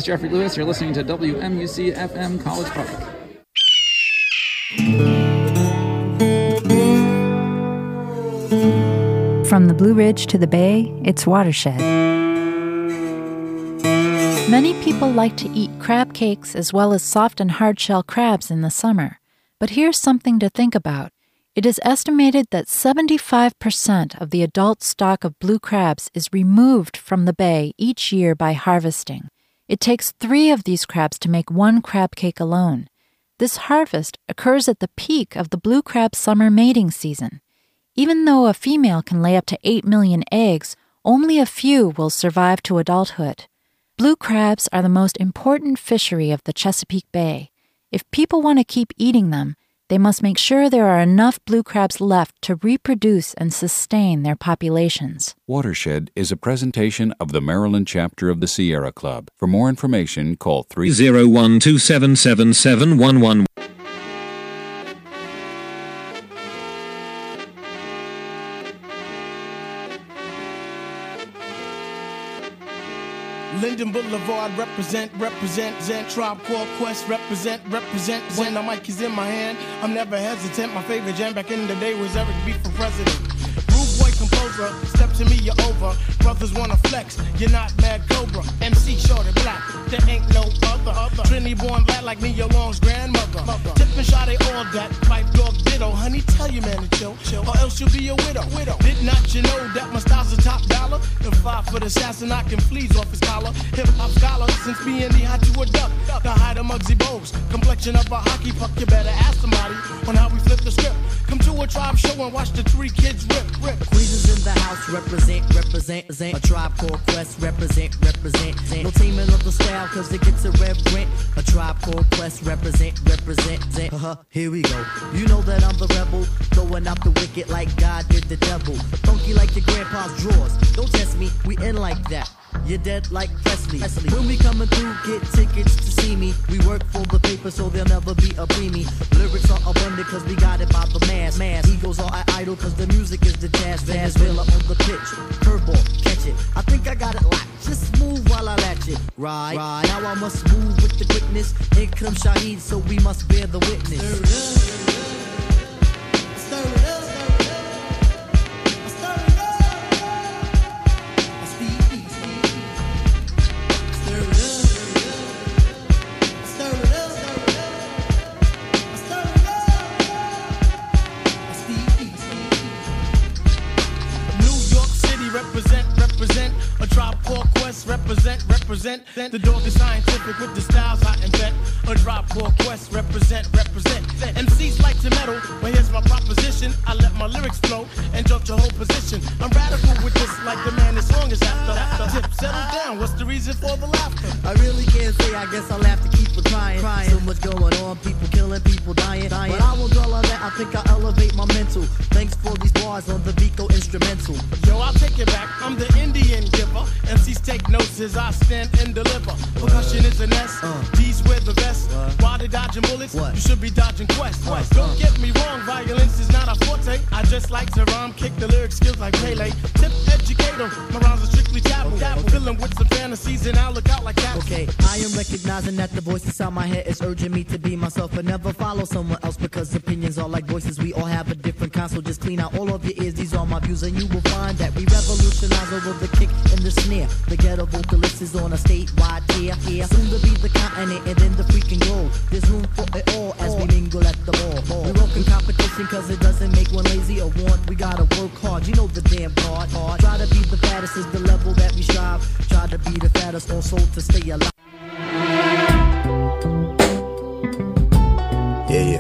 Jeffrey Lewis. You're listening to WMUC FM College Park. From the Blue Ridge to the Bay, it's Watershed. Many people like to eat crab cakes as well as soft and hard-shell crabs in the summer. But here's something to think about. It is estimated that 75% of the adult stock of blue crabs is removed from the bay each year by harvesting. It takes 3 of these crabs to make 1 crab cake alone. This harvest occurs at the peak of the blue crab summer mating season. Even though a female can lay up to 8 million eggs, only a few will survive to adulthood. Blue crabs are the most important fishery of the Chesapeake Bay. If people want to keep eating them, they must make sure there are enough blue crabs left to reproduce and sustain their populations. Watershed is a presentation of the Maryland chapter of the Sierra Club. For more information, call 301-277-7711. Linden Boulevard, represent, Tribe Called Quest, represent. When the mic is in my hand, I'm never hesitant. My favorite jam back in the day was Eric B for president. Rude boy composer, step to me, you're over. Brothers wanna flex, you're not Mad Cobra. MC short and black, there ain't no other. Trinity born black like me, your Long's grandmother. Tip and shot, they all that. Pipe dog ditto, honey, tell your man to chill. Or else you'll be a widow. Did not you know that my style's a top dollar? The 5-foot assassin, I can fleas off his collar. Hip-hop scholar, since being the hot to a duck. The height of Muggsy Bogues, complexion of a hockey puck. You better ask somebody on how we flip the script. Come to a Tribe show and watch the 3 kids rip. Queens is in the house, represent. A Tribe Called Quest, represent. No teaming of the style, cause it gets a reverent. A Tribe Called Quest, represent. Here we go. You know that I'm the rebel, throwing out the wicked like God did the devil. Funky like your grandpa's drawers. Don't test me, we in like that. You're dead like Presley. When we coming through, get tickets to see me. We work for the paper, so there'll never be a preemie. Lyrics are abundant, cause we got it by the mass. Egos are idle, cause the music is the jazz. Venezuela on the pitch. Curveball, catch it. I think I got it locked. Just move while I latch it. Right. Now I must move with the quickness. Here comes Shaheed, so we must bear the witness. Stir it up. Represent, a Tribe Called Quest, represent. The dog is scientific with the styles I invent. A Tribe Called Quest, represent. MCs like to meddle, but here's my proposition. I let my lyrics flow and jump your whole position. I'm radical with this, like the man as long as after. Tip, settle down, what's the reason for the laughter? I really can't say, I guess I'll have to keep it crying. So much going on, people killing, people dying. But I won't dwell on that, I think I'll elevate my mental. Thanks for these bars on the Vico instrumental. Yo, I'll take it back, I'm the Indian giver. MCs take notes as I stand and deliver. Percussion is an S, D's wear the vest. While they dodging bullets, you should be dodging quests. Don't get me wrong, violence is not a forte. I just like to rhyme, kick the lyric skills like Pele. Tip educator, my rhymes are strictly dabble. Filling with some fantasies and I'll look out like that. Okay, I am recognizing that the voice inside my head is urging me to be myself and never follow someone else, because opinions are like voices. We all have a different kind, so just clean out all of your ears. These are my views and you will find that we revolutionize over the kick and the snare. The ghetto vocalist is on a statewide tier. Soon to be the continent and then the freaking globe. There's room for it all as we mingle at the ball. We welcome competition cause it doesn't make one lazy or want. We gotta work hard, you know the damn part. Try to be the fattest is the level that we strive. Try to be the fattest also to stay alive. Yeah.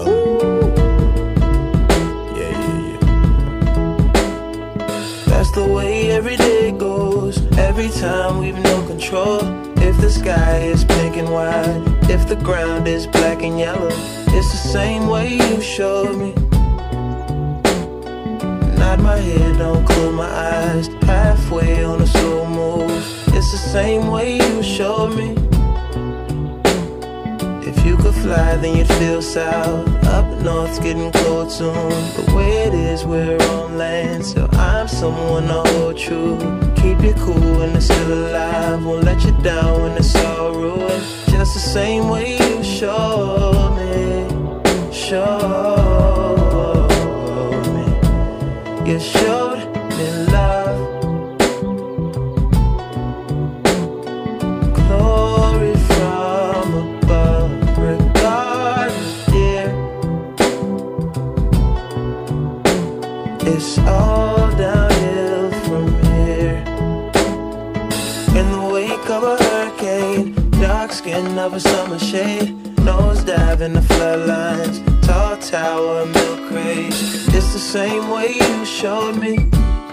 That's the way every day goes. Every time we've no control. If the sky is pink and white, if the ground is black and yellow, it's the same way you showed me. Nod my head, don't close my eyes. Halfway on a slow move. It's the same way you showed me. If you could fly, then you'd feel south. Up north's getting cold soon. The way it is, we're on land, so I'm someone to hold true. Keep you cool when it's still alive. Won't let you down when it's all ruined. Just the same way you showed me. Showed me. You showed me love. Glory from above. Regardless, dear, it's all downhill from here. In the wake of a hurricane, dark skin of a summer shade, nose dive in the floodlines, tall tower, milk craze. It's the same way you showed me.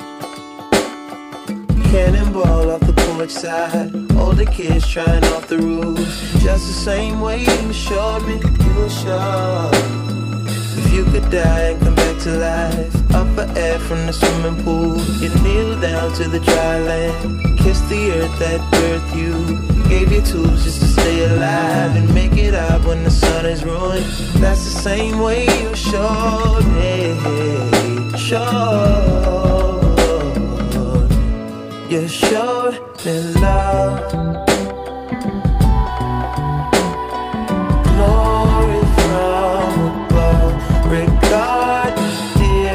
Cannonball off the porch side, older kids trying off the roof. Just the same way you showed me. You showed. If you could die and come back to life, up for air from the swimming pool, you kneel down to the dry land, kiss the earth that birthed you, gave you tools just to stay alive and make it out when the sun is ruined. That's the same way you showed me. Showed. You showed me love. Glory from above. Regardless, dear,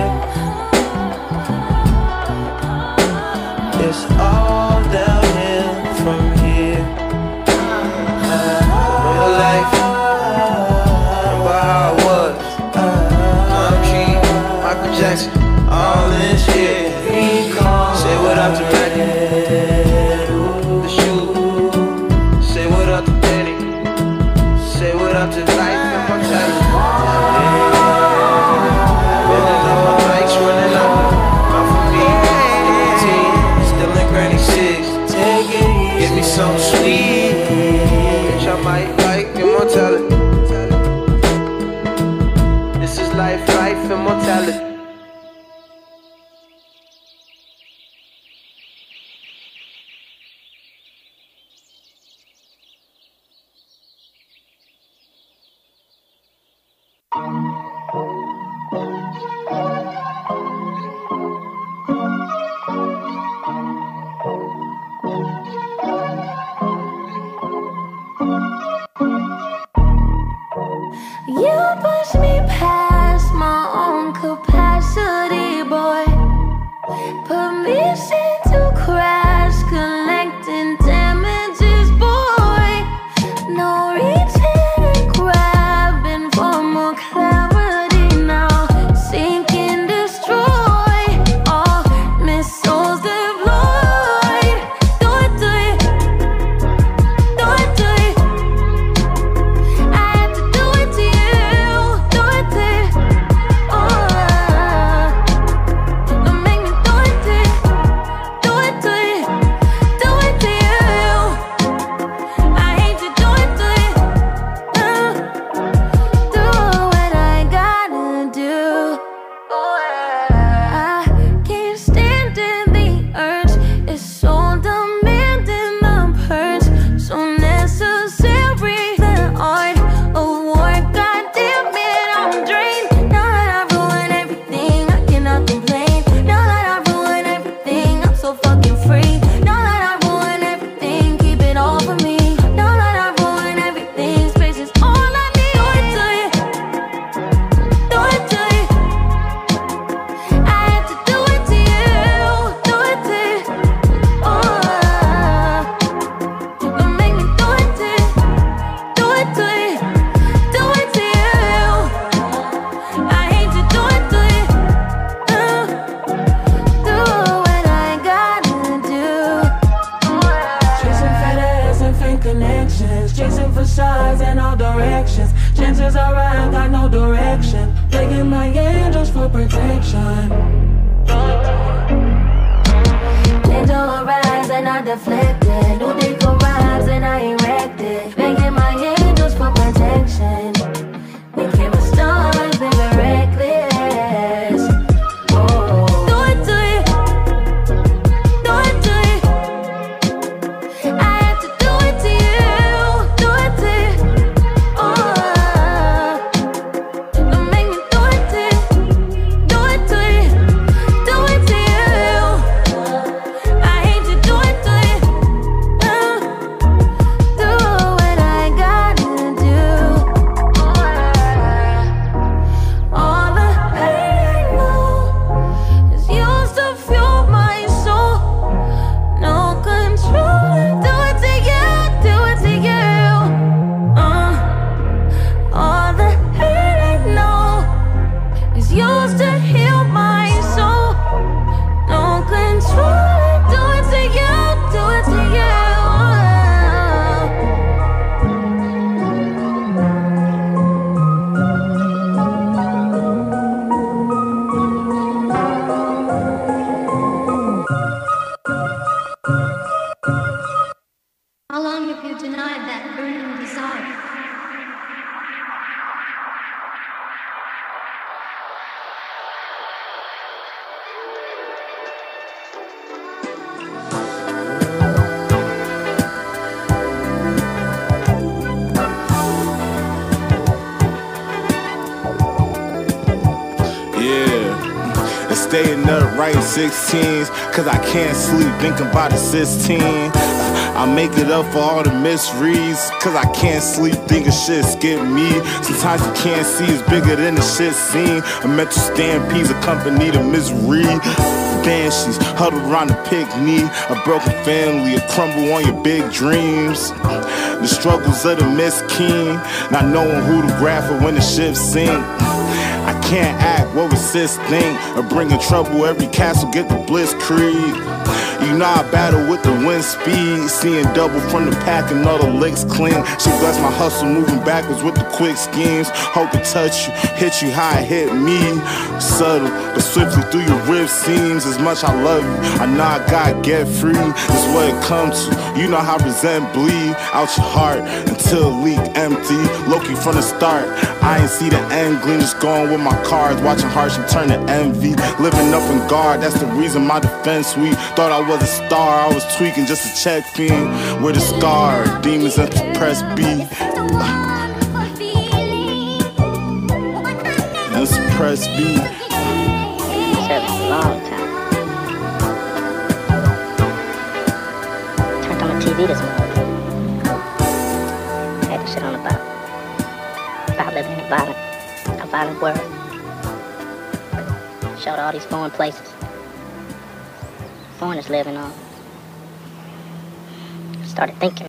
it's all downhill from here. Real life, remember how it was. I'm King, Michael Jackson, all this shit. Say what up to Randy, the shoe. Say what up to Danny. Say what up to life and mortality. Running up my bikes, running up. Not for me, 18, still in granny 6. Take it easy, give me something sweet. Bitch, I might like immortality. This is life, life, immortality. You push me past my own capacity, boy. Permission to crash, collecting damages, boy. No reaching and grabbing for more clarity now. Sink and destroy, all missiles deployed. Do it, do it, do it, do it. I had to do it to you, do it to you. Don't make me do it to you, do it to you, do it to you. I hate to do it to you. Do what I got. staying up writing 16s, cause I can't sleep thinking about the 16. I make it up for all the misreads, cause I can't sleep thinking shit skip me. Sometimes you can't see it's bigger than the shit seen. A mental stampede's accompany the misery. Banshees huddled around the picnic, a broken family, a crumble on your big dreams. The struggles of the miskin, not knowing who to grab for when the ship sink. I can't act what would sis think, or bringing trouble every castle get the blitzkrieg. You know I battle with the wind speed, seeing double from the pack and all the licks clean. She blessed my hustle, moving backwards with the quick schemes. Hope to touch you, hit you how it hit me. Subtle, but swiftly through your rib seams. As much I love you, I know I gotta get free. That's what it comes to, you know how resent bleed out your heart until it leak empty. Loki from the start, I ain't see the end gleam. Just going with my cards, watching hardship turn to envy. Living up in guard, that's the reason my defense weak. Thought I was a star, I was tweaking just to check fiend. With a scar, demons at the press B. That's press B. Said a long time. Turned on the TV this morning. Had the shit on about living in a violent world. Showed all these foreign places foreigners living on. Started thinking.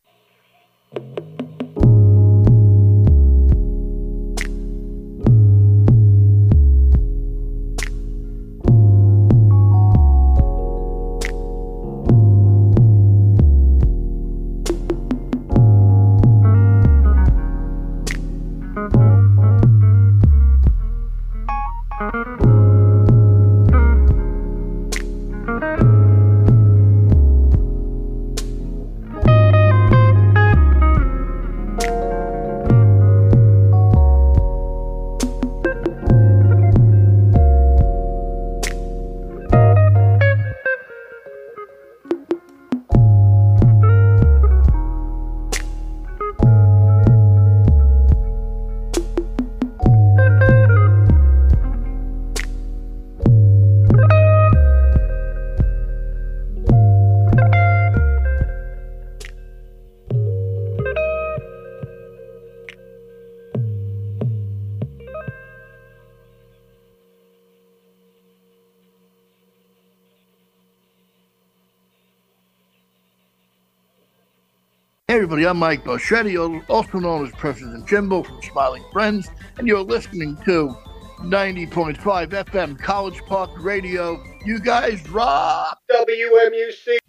Hey everybody, I'm Mike Boschetti, also known as President Jimbo from Smiling Friends, and you're listening to 90.5 FM College Park Radio. You guys rock! WMUC!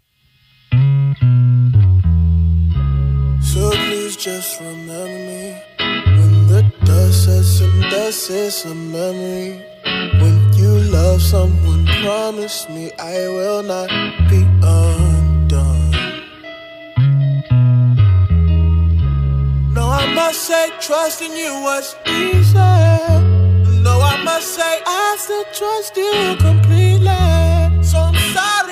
So please just remember me when the dust sets and dust is a memory. When you love someone, promise me I will not be undone. No, I must say trusting you was easy. No, I must say I still trust you completely. So I'm sorry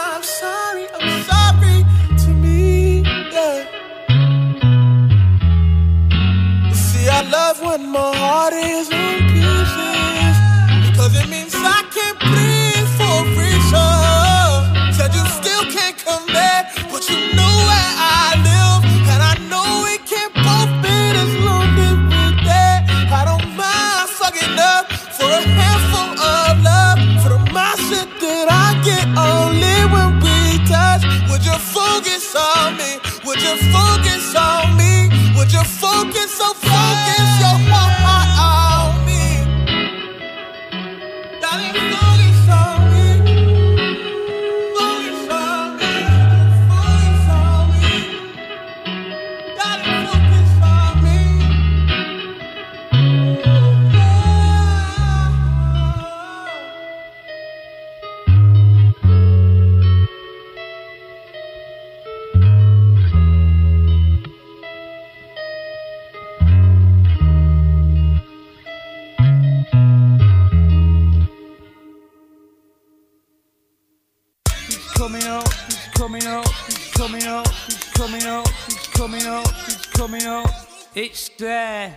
to me, yeah. See, I love when my heart is in pieces, because it means I can't breathe for a reason. Said you still can't come back, but you know where I live, and I know we can't both be this lonely with that. I don't mind fucking up for a handful of love, for the mindset that I get only when we touch. Would you focus on me? Would you focus on me? Would you focus your heart on me? Darling, focus on me. Focus on me. Focus on me. Darling, focus on me. Coming out. It's there.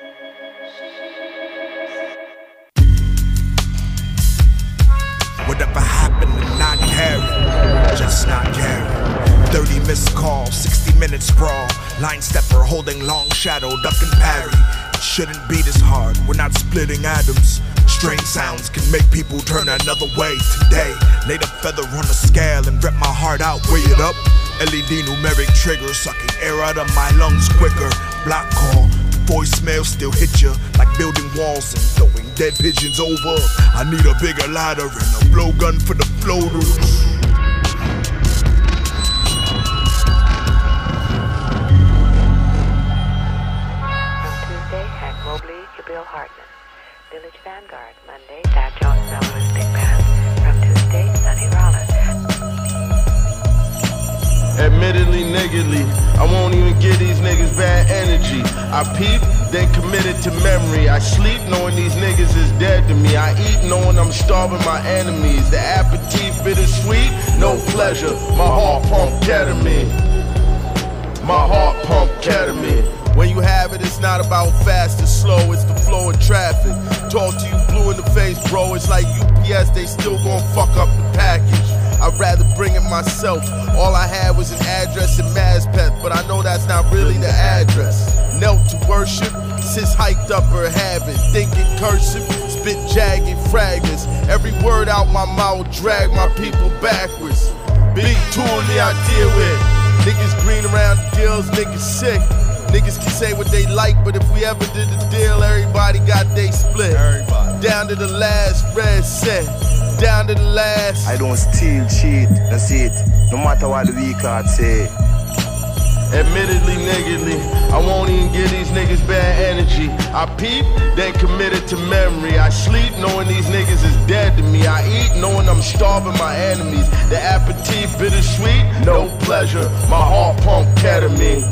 missed call, 60 minutes sprawl. Line stepper holding long shadow, duck and parry. It shouldn't be this hard, we're not splitting atoms. Strange sounds can make people turn another way. Today, laid a feather on the scale and rip my heart out, weigh it up. LED numeric trigger, sucking air out of my lungs quicker. Block call, voicemail still hit you like building walls and throwing dead pigeons over. I need a bigger ladder and a blowgun for the floaters. Village Vanguard, Monday, Dow Jones, Melrose, Big Pass. From Tuesday, Sonny Rollins. Admittedly, niggardly, I won't even give these niggas bad energy. I peep, then committed to memory. I sleep knowing these niggas is dead to me. I eat knowing I'm starving my enemies. The aperitif bittersweet, no pleasure. My heart pump ketamine. My heart pump ketamine. When you have it, it's not about fast or slow, it's the flow of traffic. Talk to you blue in the face, bro, it's like UPS, they still gon' fuck up the package. I'd rather bring it myself. All I had was an address in Mazpeth, but I know that's not really the address. Knelt to worship, sis hiked up her habit. Thinking cursive, spit jagged fragments. Every word out my mouth drag my people backwards. Big tool me I deal with. Niggas green around the deals, niggas sick. Niggas can say what they like, but if we ever did the deal, everybody got they split. Everybody. Down to the last red cent. Down to the last. I don't steal, cheat, that's it. No matter what the weak card say. Admittedly, niggardly, I won't even give these niggas bad energy. I peep, then committed to memory. I sleep knowing these niggas is dead to me. I eat knowing I'm starving my enemies. The aperitif bittersweet, no pleasure. My heart pump ketamine.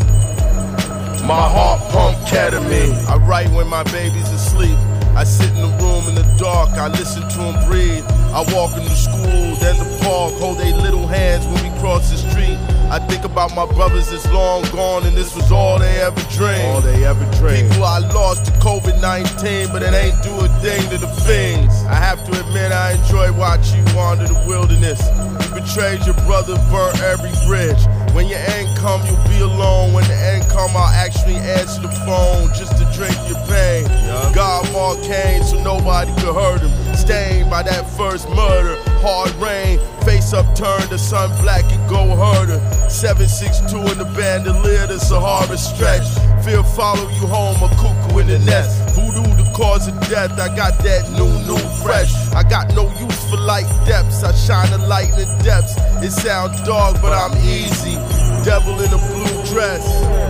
My heart pump ketamine. I write when my baby's asleep. I sit in the room in the dark, I listen to him breathe. I walk into school, then the park, hold their little hands when we cross the street. I think about my brothers that's long gone, and this was all they ever dreamed. All they ever dreamed. People I lost to COVID-19, but it ain't do a thing to the fiends. I have to admit I enjoy watching you wander the wilderness. You betrayed your brother, burnt every bridge. When your end come, you'll be alone. When the end come, I'll actually answer the phone just to drink your pain. Yeah. God Mark Cain, so nobody could hurt him. Stained by that first murder. Hard rain, face upturned, the sun black and go herder. 762 in the bandolier, the Sahara stretch. Fear follow you home, a cuckoo in the nest. Voodoo the cause of death, I got that new fresh. I got no use for light depths, I shine a light in the depths. It sounds dark, but I'm easy. Devil in a blue dress.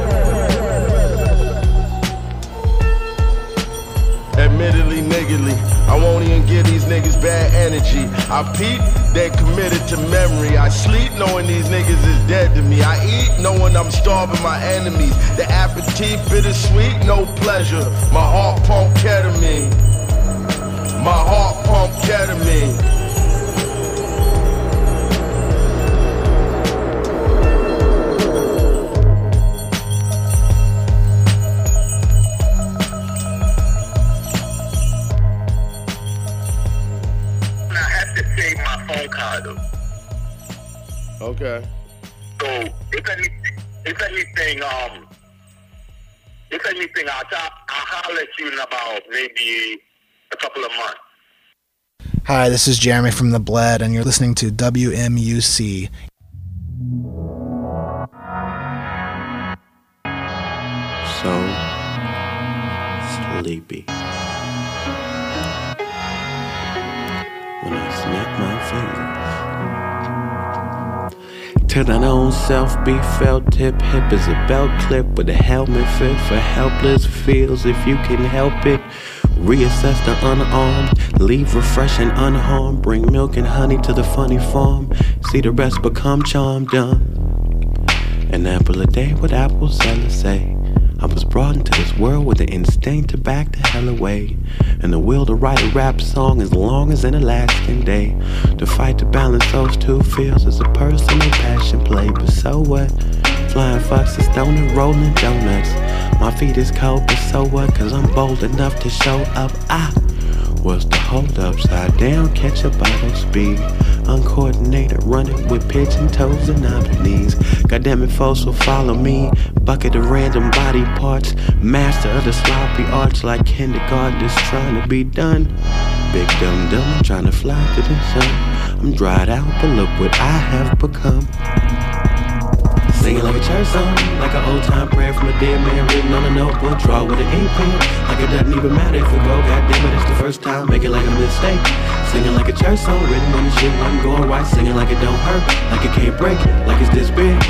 Admittedly, niggardly, I won't even give these niggas bad energy. I peep, then committed to memory. I sleep knowing these niggas is dead to me. I eat knowing I'm starving my enemies. The aperitif bittersweet, no pleasure. My heart pump ketamine. My heart pump ketamine. Okay. So if anything, I'll holler at you in about maybe a couple of months. Hi, this is Jeremy from The Bled, and you're listening to WMUC. So sleepy. When I snap my fingers to thine own self be felt. Hip is a belt clip with a helmet fit for helpless feels. If you can help it, reassess the unarmed, leave refreshed and unharmed. Bring milk and honey to the funny farm, see the rest become charmed. An apple a day, what apples sellers say. I was brought into this world with the instinct to back the hell away, and the will to write a rap song as long as an Alaskan day. To fight to balance those two feels is a personal passion play. But so what? Flying foxes, stoning, rolling donuts. My feet is cold, but so what? Cause I'm bold enough to show up. I was the hold upside down, catch a bottle speed. uncoordinated, running with pigeon toes and knobby knees. Goddamn it, folks will follow me. Bucket of random body parts, master of the sloppy arts, like kindergartners trying to be done. Big dumb dumb, I'm trying to fly to the sun. I'm dried out, but look what I have become. Singing like a church song, like an old time prayer from a dead man written on a notebook. Draw with an ink pen, like it doesn't even matter if we go. Goddamn it, it's the first time, make it like a mistake. Singing like a church song, written on the shit wasn't going right. Singing like it don't hurt, like it can't break, like it's this big.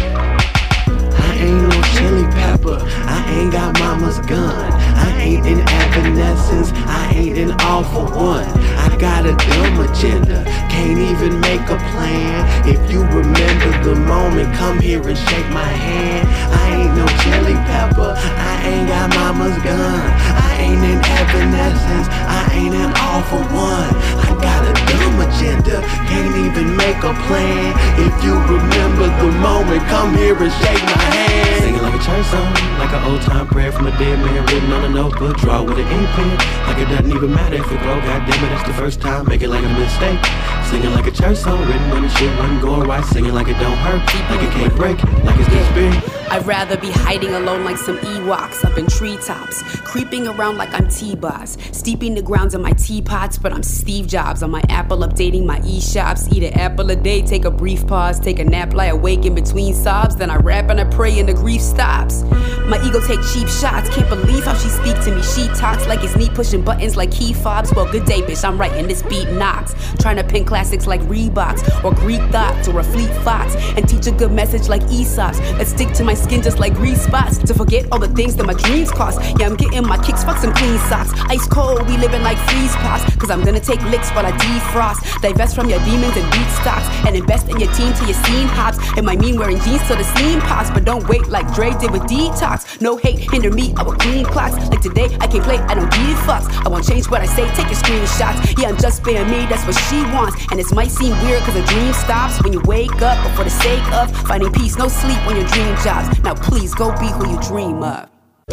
I ain't no chili pepper, I ain't got mama's gun. I ain't in Evanescence, I ain't in All for One. I got a dumb agenda, can't even make a plan. If you remember the moment, come here and shake my hand. I ain't no chili pepper, I ain't got mama's gun. I ain't in Evanescence, I ain't in All for One. I got a dumb agenda, can't even make a plan. If you remember the moment, come here and shake my hand. Singing like a church song, like an old time prayer from a dead man written on a notebook. Draw with an ink pen, like it doesn't even matter if it broke. Goddamn it, it's the first time, make it like a mistake. Singing like a church song, written when the shit wasn't going right. Singing like it don't hurt, like it can't break, like it's this big. I'd rather be hiding alone like some Ewoks up in treetops, creeping around like I'm T-Boss, steeping the grounds in my teapots, but I'm Steve Jobs on my Apple, updating my e-shops. Eat an apple a day, take a brief pause, take a nap, lie awake in between sobs, then I rap and I pray and the grief stops. My ego take cheap shots, can't believe how she speak to me. She talks like it's me pushing buttons like key fobs. Well, good day, bitch, I'm writing this beat knocks, trying to pin classics like Reeboks or Greek thoughts or a Fleet Fox, and teach a good message like Aesop's that stick to my skin just like grease spots, to forget all the things that my dreams cost. Yeah, I'm getting my kicks, fuck some clean socks. Ice cold, we living like freeze pops, cause I'm gonna take licks while I defrost. Divest from your demons and beat stocks, and invest in your team till your scene hops. It might mean wearing jeans till the seam pops, but don't wait like Dre did with Detox. No hate, hinder me, I will clean clocks. Like today, I can't play, I don't give fucks. I won't change what I say, take your screenshots. Yeah, I'm just being me, that's what she wants. And this might seem weird cause a dream stops when you wake up, but for the sake of finding peace, no sleep when your dream jobs. Now please go be who you dream of.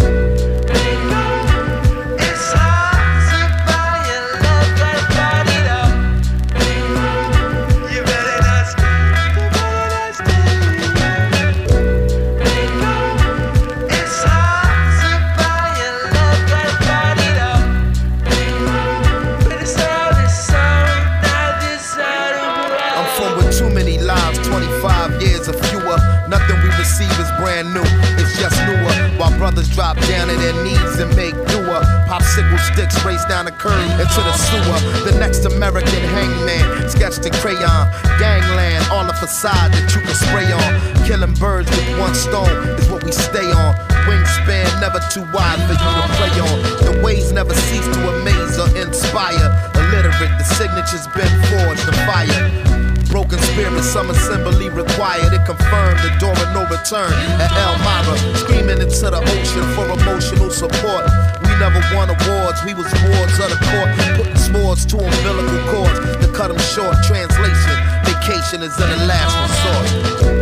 Brand new, it's just newer. While brothers drop down to their knees and make newer. Popsicle sticks race down the curb into the sewer. The next American hangman, sketched in crayon. Gangland, all the facade that you can spray on. Killing birds with one stone is what we stay on. Wingspan never too wide for you to play on. The ways never cease to amaze or inspire. Illiterate, the signature's been forged in fire. Broken spirit, some assembly required. It confirmed the door of no return at Elmira. Screaming into the ocean for emotional support. We never won awards, we was wards of the court. Putting swords to umbilical cords to cut them short. Translation, vacation is in the last resort.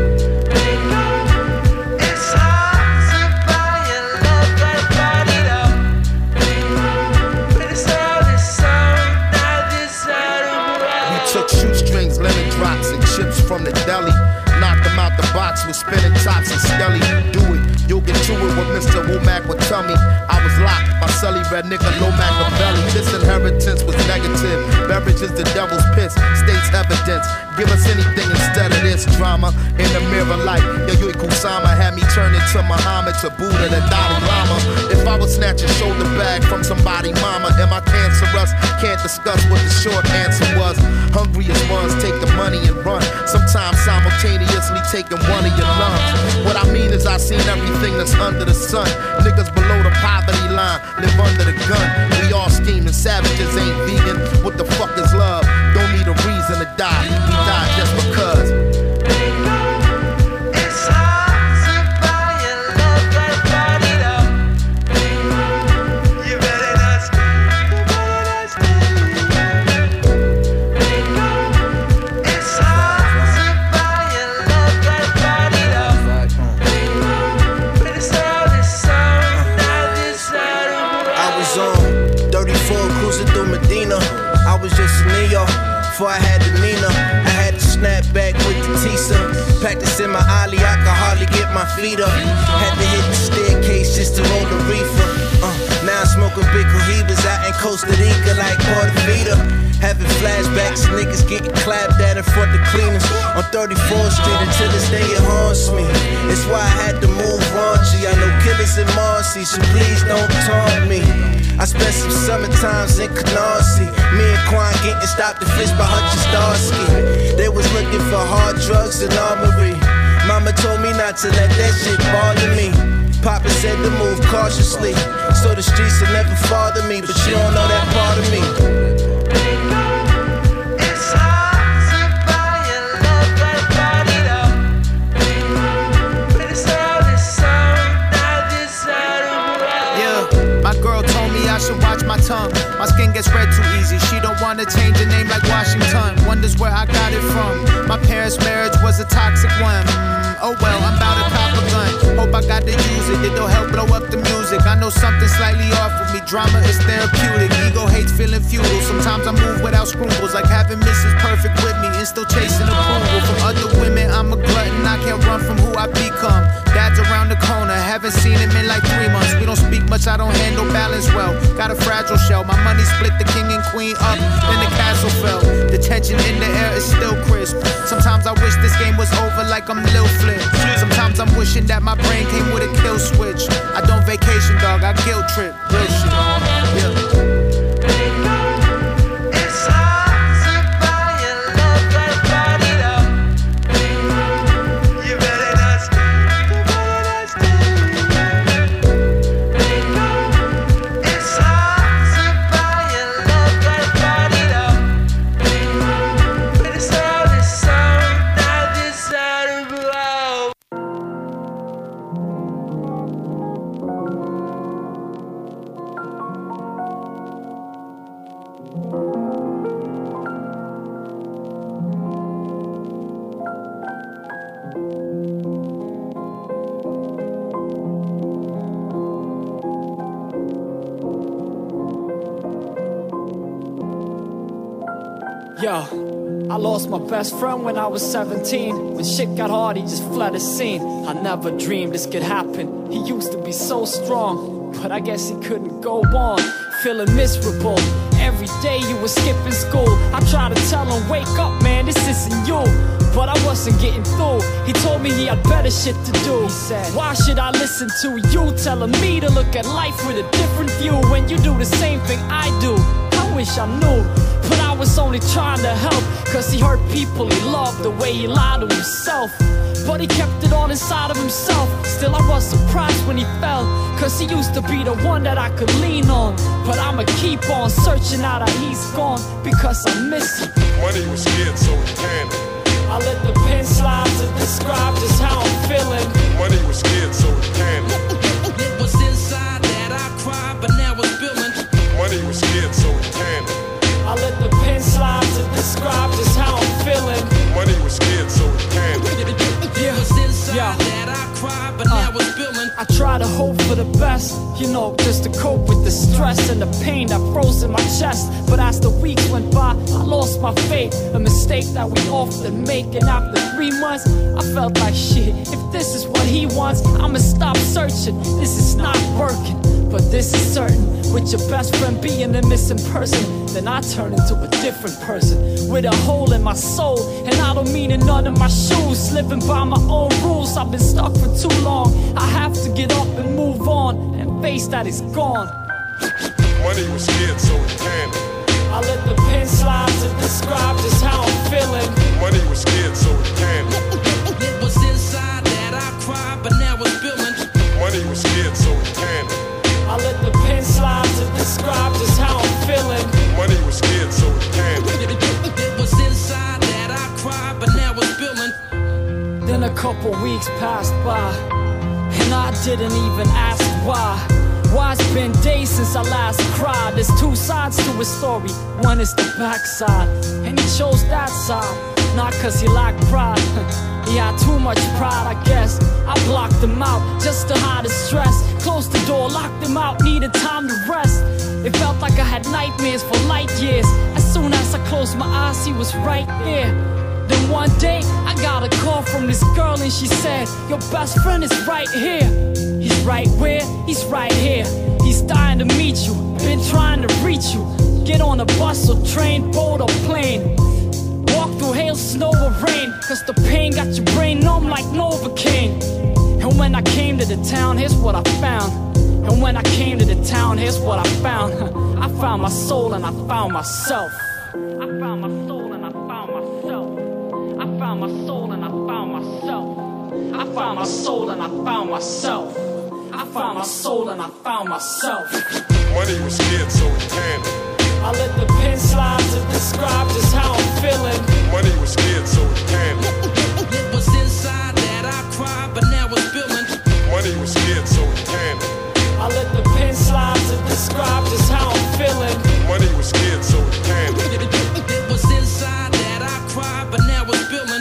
Lemon drops and chips from the deli. Knock them out the box with spinning tops and skelly. Do it, you'll get to it what Mr. Womack would tell me. I was locked, my celly red nigga, no Machiavelli. This inheritance was negative. Beverage is the devil's piss, state's evidence. Give us anything instead of this drama. In the mirror light, Yayoi Kusama had me turn into Muhammad, to Buddha, the Dalai Lama. If I was snatch a shoulder bag from somebody, mama, am I cancerous? Can't discuss what the short answer was. Hungriest ones take the money and run, sometimes simultaneously taking one of your lungs. What I mean is I seen everything that's under the sun. Niggas below the poverty line live under the gun. We all scheming, savages ain't vegan. What the fuck is love? Don't need a reason to die. We die just because. I was just a Neo, before I had the Nina. I I could hardly get my feet up. Had to hit the staircase just to roll the reefer. Now I'm smoking big cohibas out in Costa Rica like Puerto Vita. Having flashbacks, niggas getting clapped at in front of cleaners on 34th Street until this day it haunts me. It's why I had to move raunchy. I know killers in Marcy, so please don't taunt me. I spent some summer times in Canarsie. Me and Quan getting stopped and fished by Hutch and Starsky. They was looking for hard drugs and armory. Mama told me not to let that shit bother me. Papa said to move cautiously, so the streets will never bother me. But you don't know that part of me. It's hard to buy your love, gotta buy it up. But it's all this song, not this out of. Yeah, my girl told me I should watch my tongue. My skin gets red too easy. She don't wanna change her name like Washington. Wonders where I got it from. My parents' marriage was a toxic one. Oh well, I'm about to cop a gun. Hope I got to use it. It'll help blow up the music. I know something slightly off with me. Drama is therapeutic. Ego hates feeling futile. Sometimes I move without scruples, like having Mrs. Perfect with me and still chasing approval from other women. I'm a glutton. I can't run from who I become. Dad's around the corner. Haven't seen him in like 3 months. We don't speak much. I don't handle balance well. Got a fragile shell. My money split the king and queen up. Then the castle fell. The tension in the air is still crisp. Sometimes I wish this game was over like I'm Lil Flip. Sometimes I'm wishing that my brain came with a kill switch. I don't vacation, dog, I guilt trip. Real shit. Yeah. It's hard to buy your love, gotta buy it up. You better not stay, you better not stay. It's hard to buy your love, gotta buy it up. But it's all this song, not this side of the world. Yo, I lost my best friend when I was 17. When shit got hard, he just fled the scene. I never dreamed this could happen. He used to be so strong, but I guess he couldn't go on. Feeling miserable. Every day you were skipping school. I tried to tell him, wake up, man, this isn't you. But I wasn't getting through. He told me he had better shit to do. He said, why should I listen to you telling me to look at life with a different view when you do the same thing I do? I wish I knew, but I was only trying to help. Cause he hurt people he loved the way he lied to himself. But he kept it all inside of himself. Still I was surprised when he fell, cause he used to be the one that I could lean on. But I'ma keep on searching out how he's gone, because I miss him. Money was scared, so he can. I let the pen slide to describe just how I'm feeling. Money was scared, so he can. It was inside that I cried, but now it's spilling. Money was scared, so he can. I let the pen slide to describe just how I'm feeling. Money was scared, so he can. It was inside that I cried, but now it's spilling. I try to hope for the best, you know, just to cope with the stress and the pain that froze in my chest. But as the weeks went by, I lost my faith, a mistake that we often make. And after 3 months, I felt like shit. If this is what he wants, I'ma stop searching. This is not working, but this is certain. With your best friend being a missing person, then I turn into a different person, with a hole in my soul. And I don't mean in none of my shoes, living by my own rules. I've been stuck for too long. I have to get up and move on and face that it's gone. Money was scared, so he can. I let the pen slide to describe just how I'm feeling. Money was scared, so he can. It was inside that I cried, but now it's spilling. Money was scared, so he can. I let the pen slide to describe just how I'm feeling. Money was scared, so he can. It was inside that I cried, but now it's spilling. Then a couple weeks passed by, and I didn't even ask why. Why it's been days since I last cried. There's two sides to a story. One is the backside, and he chose that side, not cause he lacked pride. He had too much pride, I guess. I blocked him out just to hide his stress. Closed the door, locked him out, needed time to rest. It felt like I had nightmares for light years. As soon as I closed my eyes, he was right there. Then one day, I got a call from this girl and she said, your best friend is right here. He's right where? He's right here. He's dying to meet you, been trying to reach you. Get on a bus or train, boat or plane. Walk through hail, snow or rain, cause the pain got your brain numb like Novocaine. And when I came to the town, here's what I found. And when I came to the town, here's what I found. I found my soul and I found myself. I found my soul and I found myself. I found my soul and I found myself. I found my soul and I found myself. I found my soul and I found myself. Money was scared, so he panicked. I let the pen slide to describe just how I'm feeling. Money was scared, so he panicked. It was inside that I cried, but now it's spilling. Money was scared, so he panicked. I let the pen slide to describe just how I'm feeling. Money was scared, so he panicked. It was inside that I cried, but now it's spilling.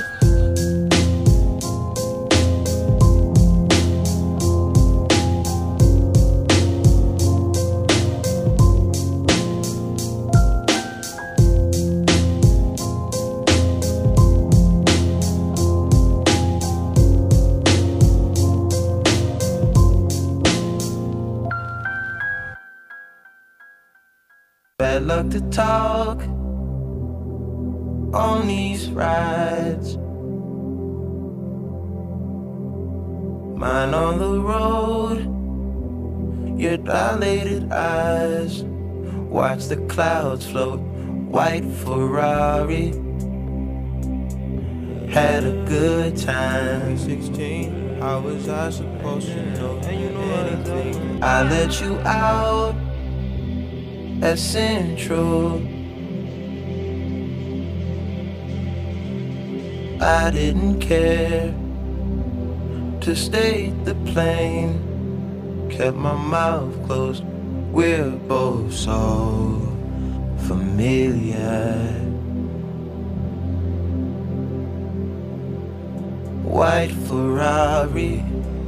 Bad luck to talk on these rides. Mine on the road, your dilated eyes. Watch the clouds float, white Ferrari. Had a good time. 16, how was I supposed to know anything? I let you out at Central. I didn't care to stay the plane. Kept my mouth closed. We're both so familiar. White Ferrari.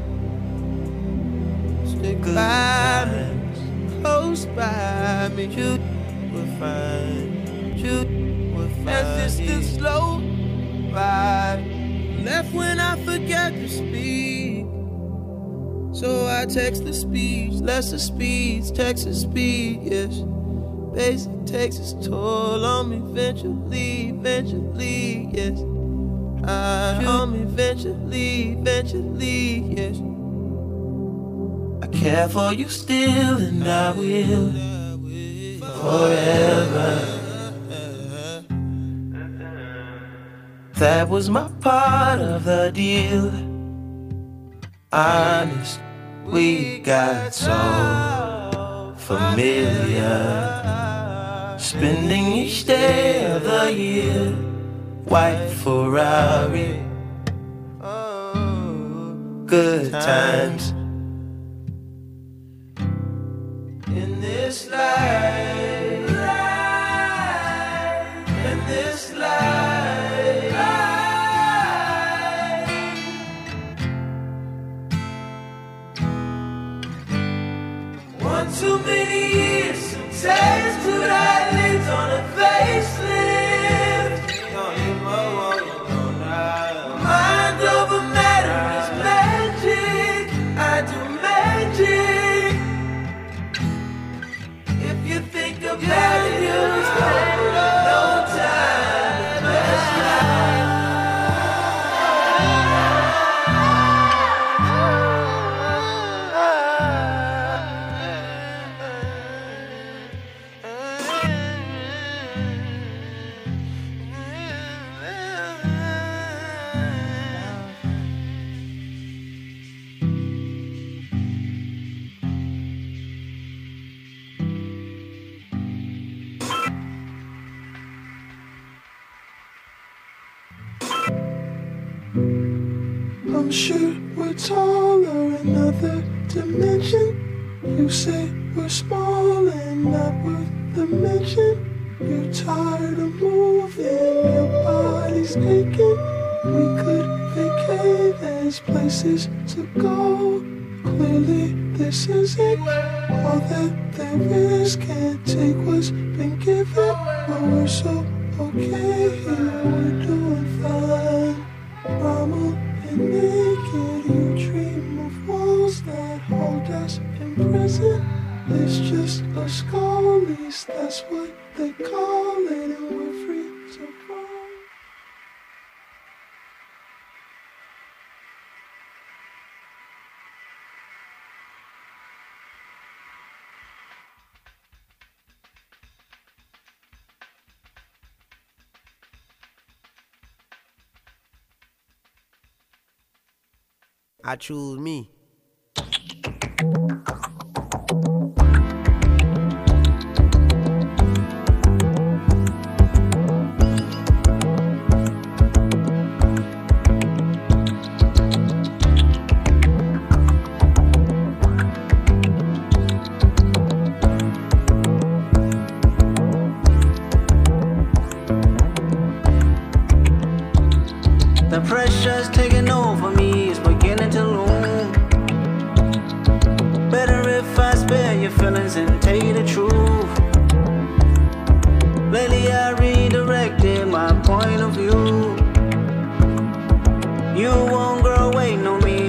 Stick by me, close by me. You will find, you will find. As distance slow by. Left when I forgot to speak. So I text the speech, lesser speeds, Texas speed, yes. Basic takes its toll on me eventually, yes. On me eventually, yes. I care for you still and I will forever. That was my part of the deal. Honest, we got so familiar. Spending each day of the year. White Ferrari. Good times. In this life, in this life. One too many years, some taste to that leads on a facelift. Mind over matter is magic. I do magic. If you think about it, you'll spend no time. That's I'm sure we're taller, another dimension. You say we're small and not worth the mention. You're tired of moving, your body's aching. We could vacate, there's places to go. Clearly this isn't all that there is. Can't take what's been given, but we're so okay here, we're doing fine. naked and dream of walls that hold us in prison. It's just a skull lease, that's what they call it, and we're free to fall. I choose me. The pressure's taking over me, it's beginning to loom. Better if I spare your feelings and tell you the truth. Lately I redirected my point of view. You won't grow waiting on me.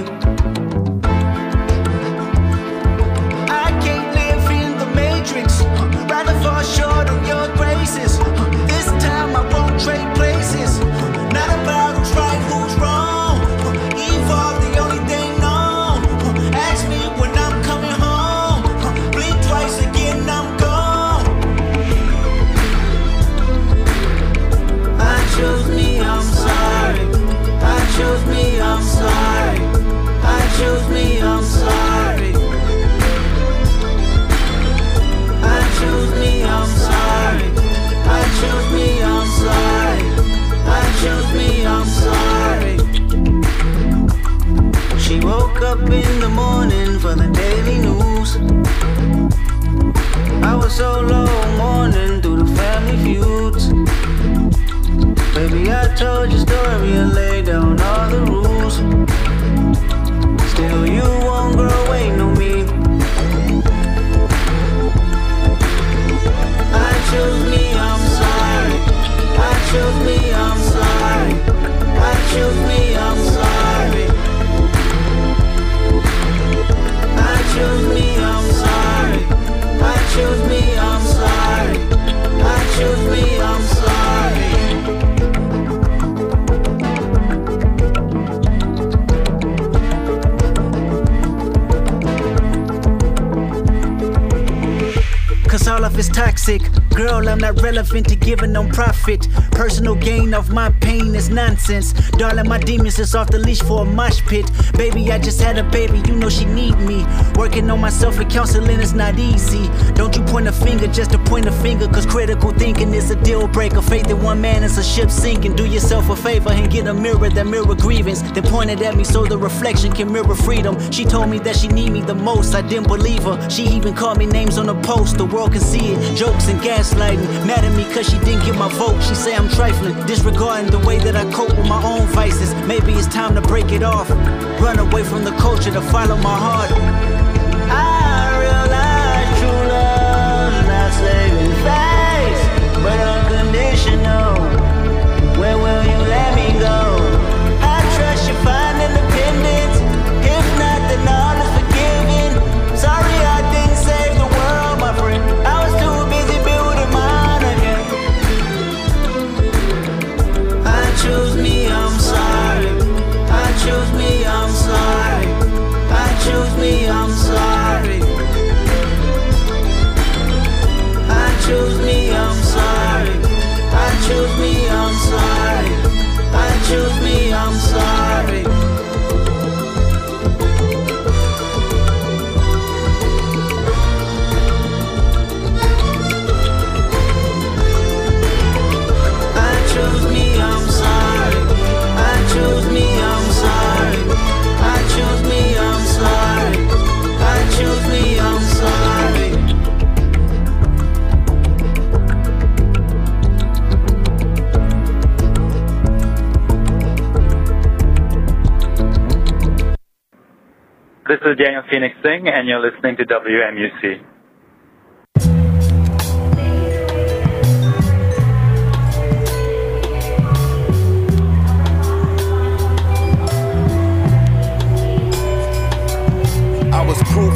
I can't live in the matrix, rather fall short of your graces. This time I won't trade places. Not about who's right, who's wrong. Evolve the only thing known. Ask me when I'm coming home. Blink twice again, I'm gone. I chose me, I'm sorry. I chose me, I'm sorry. I chose me, I'm sorry. I chose me, I'm sorry. I chose me, I'm sorry. I chose me, I'm sorry. She woke up in the morning for the daily news. I was so low mourning through the family feuds. Baby, I told your story and laid down all the rules. Still, you won't grow waiting on me. I chose me, I'm sorry. I chose me, I'm sorry. I chose me, I'm sorry. I chose me, I'm sorry. I chose me, I'm sorry. I chose me, I'm sorry. Cause all of it's toxic. Girl, I'm not relevant to giving no profit. Personal gain of my pain is nonsense. Darling, my demons is off the leash for a mosh pit. Baby, I just had a baby, you know she need me. Working on myself and counseling is not easy. Don't you point a finger just to point a finger, cause critical thinking is a deal breaker. Faith in one man is a ship sinking. Do yourself a favor and get a mirror that mirror grievance. Then point it at me so the reflection can mirror freedom. She told me that she need me the most, I didn't believe her. She even called me names on the post, the world can see it. Jokes and gaslighting, mad at me cause she didn't get my vote. She say I'm trifling, disregarding the way that I cope with my own vices. Maybe it's time to break it off, run away from the culture to follow my heart. I realize true love's not saving face, but unconditional. Where will you let me go? I trust you find independence. If not, then all is forgiven. Sorry I didn't save the world, my friend. I was too busy building mine again. I chose me, I'm sorry. I chose me, I'm sorry. I chose me, I'm sorry. I chose me, I'm sorry. I chose me, I'm sorry. I chose me, I'm sorry. I chose me, I'm sorry. I chose me, I'm sorry. I chose me, I'm sorry. I chose me, I'm sorry. This is Daniel Phoenix Singh, and you're listening to WMUC.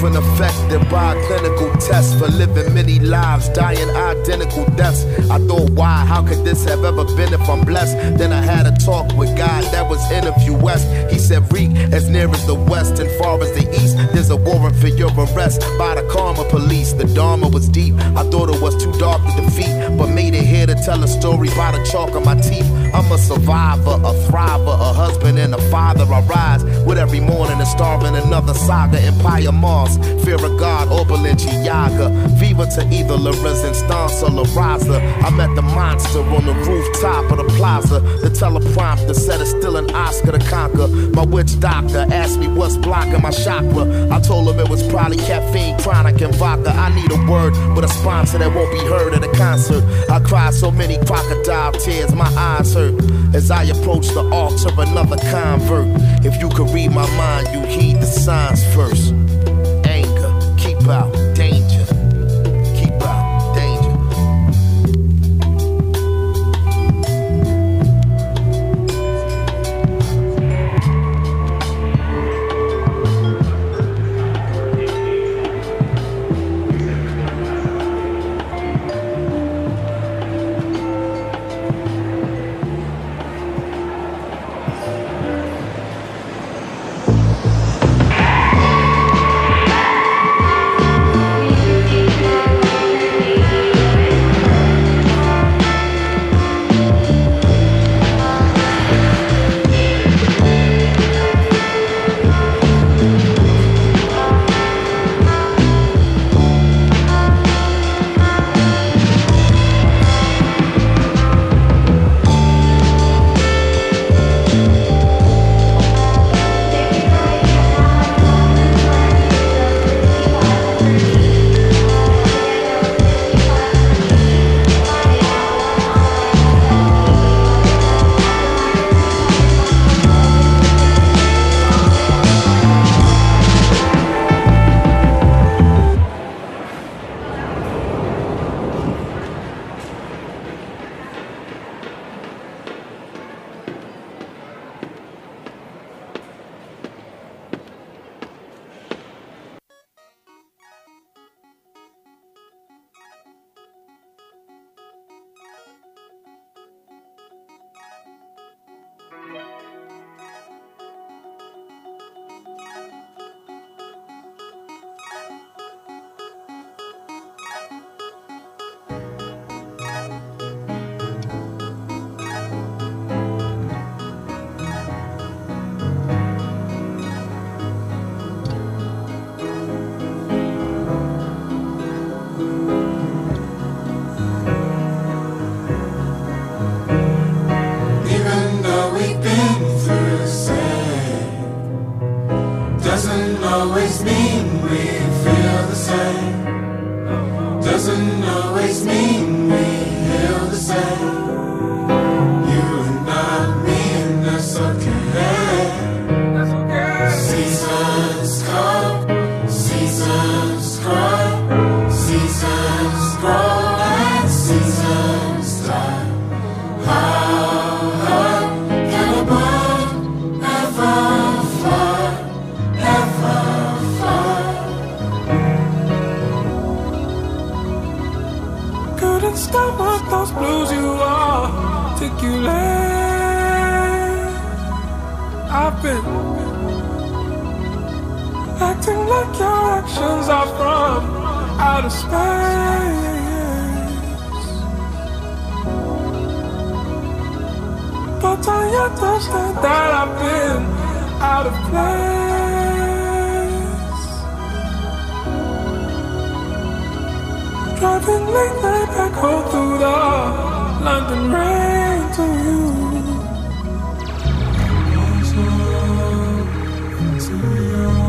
often affected by a clinical test for living many lives, dying identical deaths. I thought, why? How could this have ever been if I'm blessed? Then I had a talk with God that was Interview West. He said, Reek, as near as the west and far as the east, there's a warrant for your arrest by the Karma Police. The Dharma was deep. I thought it was too dark to defeat, but made it here to tell a story by the chalk of my teeth. I'm a survivor, a thriver, a husband and a father. I rise with every morning and starving another saga. Empire Mars, fear of God, Oberlin, Yaga. Viva to either La Resistance or La Raza. I met the monster on the rooftop of the plaza. The teleprompter said it's still an Oscar to conquer. My witch doctor asked me what's blocking my chakra. I told him it was probably caffeine, chronic, and vodka. I need a word with a sponsor that won't be heard at a concert. I cried so many crocodile tears, my eyes hurt as I approach the altar of another convert. If you could read my mind, you heed the signs first. Anger, keep out, danger. Keep out, danger. always mean we feel the same. Doesn't always mean we feel the same. You and not me, and that's okay. Seasons come, seasons cry, seasons grow and seasons die. How hard can a bird ever fly, ever fly? Couldn't stop what those blues you articulate. I've been acting like your actions are from outer space, but I understand that I've been out of place. Driving late night back home through the London rain to you. Into your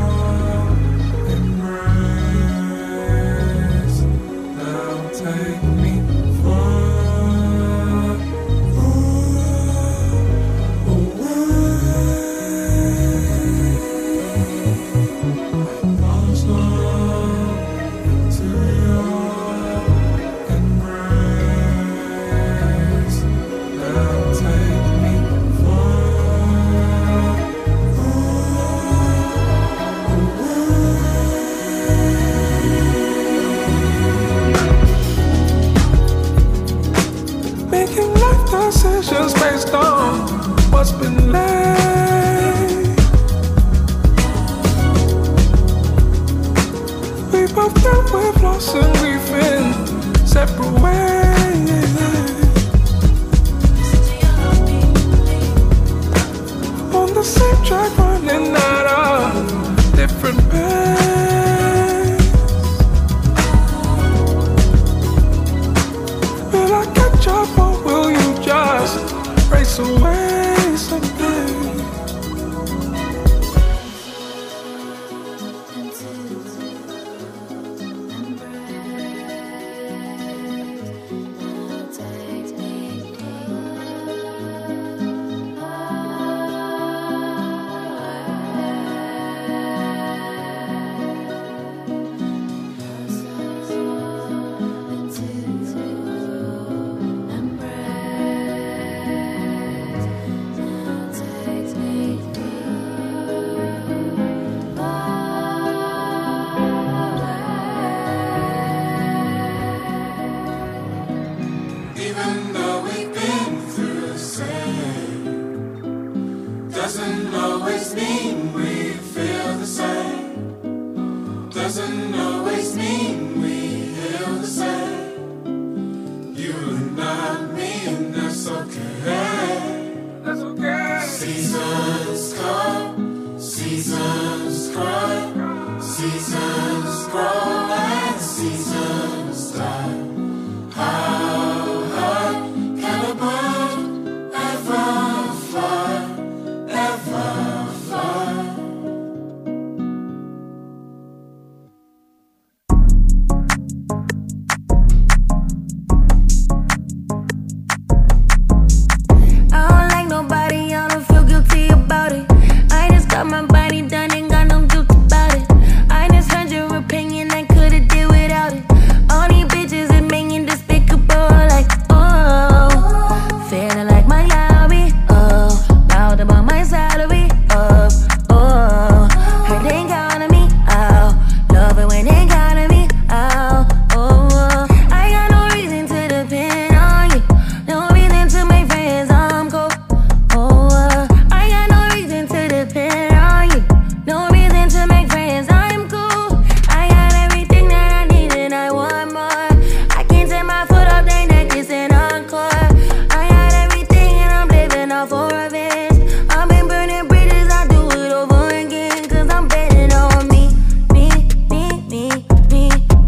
embrace, now take me far away. lost and we've been separate ways. On the same track, running at a different pace. Will I catch up or will you just race away someday? Even though we've been through the same, doesn't always mean we feel the same. Doesn't always mean we heal the same. You and not me, and that's okay. That's okay. Seasons come, seasons cry, seasons